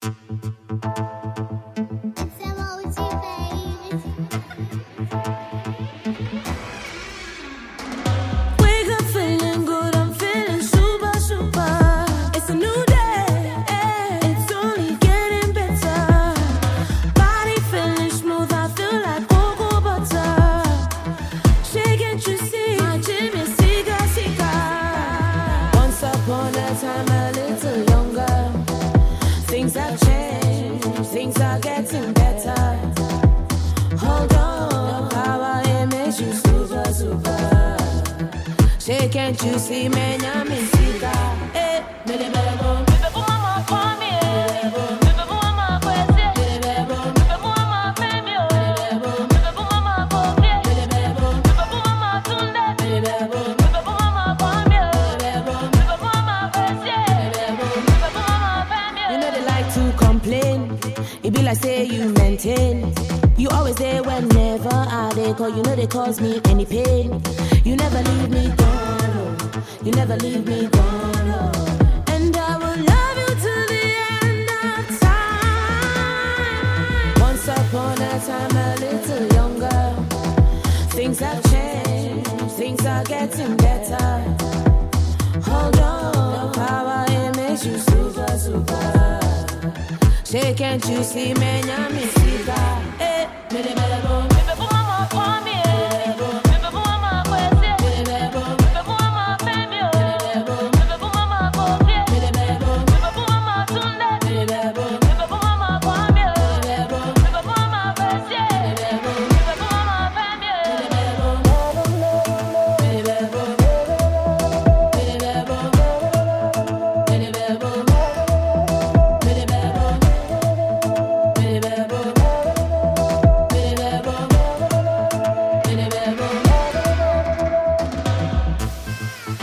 Can't you see me? I'm in Sika. Eh, baby, baby, mama, call me. Baby, mama, question. Baby, mama, baby, mama, call me. Baby, mama, tunde. Baby, mama, call me. Baby, mama, question. Baby, mama, baby. You know they like to complain. It be like say you maintain. You always there whenever I they call. You know they cause me any pain. You never leave me gone. You never leave me gone, oh. And I will love you till the end of time. Once upon a time, a little younger. Things have changed, things are getting better. Hold on, power, it makes you super, super. Say, can't you see me? I'm in Sika. Eh, baby, mama, call me.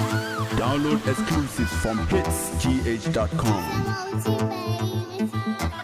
Download exclusives from hitsgh.com.